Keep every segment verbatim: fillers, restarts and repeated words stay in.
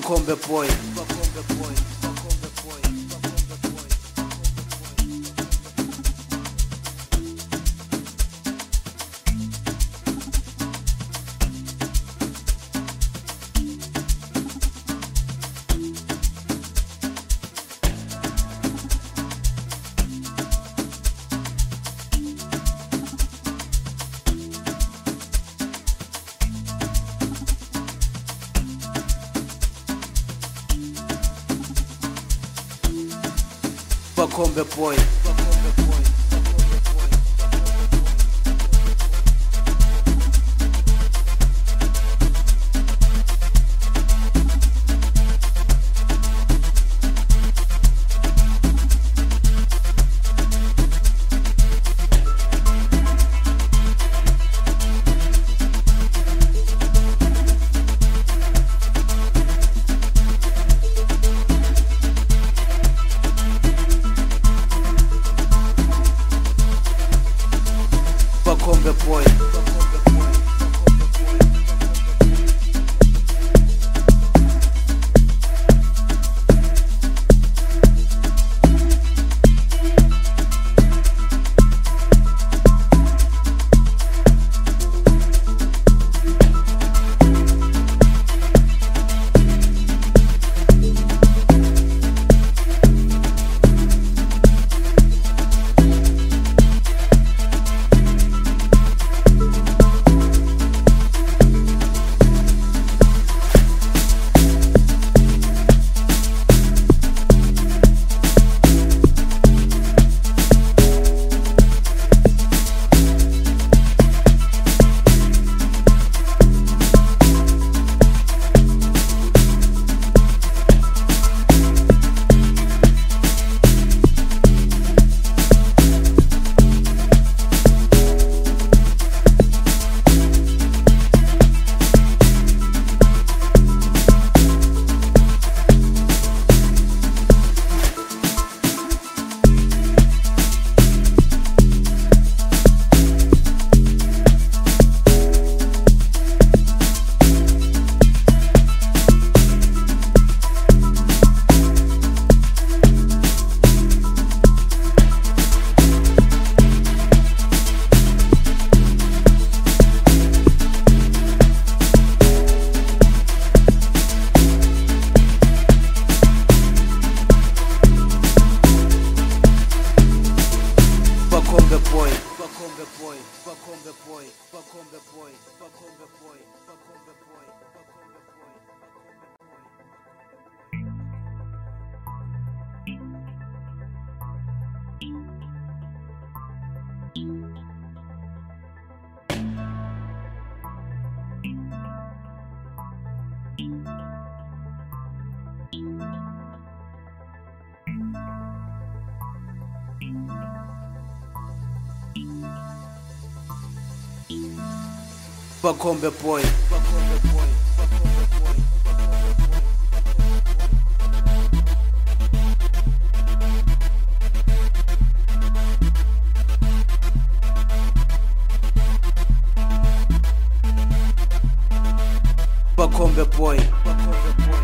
Bakombe boy, Bakombe boy, Bakombe boy, Bakombe boy, Bakombe boy, Bakombe boy, Bakombe boy, Bakombe boy, Bakombe boy, Bakombe boy, Bakombe boy, Bakombe boy, Bakombe boy, Bakombe boy, Bakombe boy, Bakombe boy. Bakombe boy, Bakombe boy, Bakombe boy, Bakombe boy, Bakombe boy, Bakombe boy, Bakombe boy.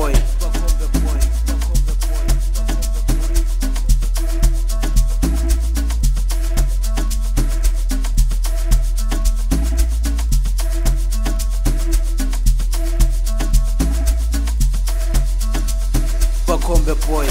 boy, Bakombe boy, Bakombe boy, Bakombe boy, Bakombe boy, Bakombe boy, Bakombe boy, Bakombe boy,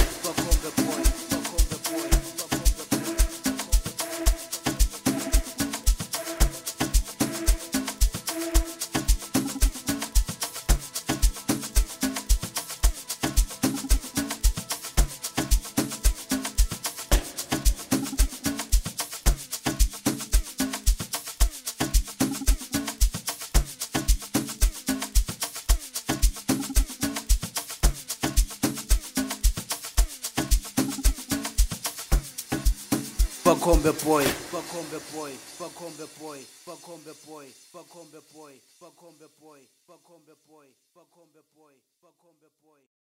Bakombe boy, Bakombe boy, Bakombe boy, Bakombe boy, Bakombe boy, Bakombe boy, Bakombe boy, Bakombe boy, Bakombe boy.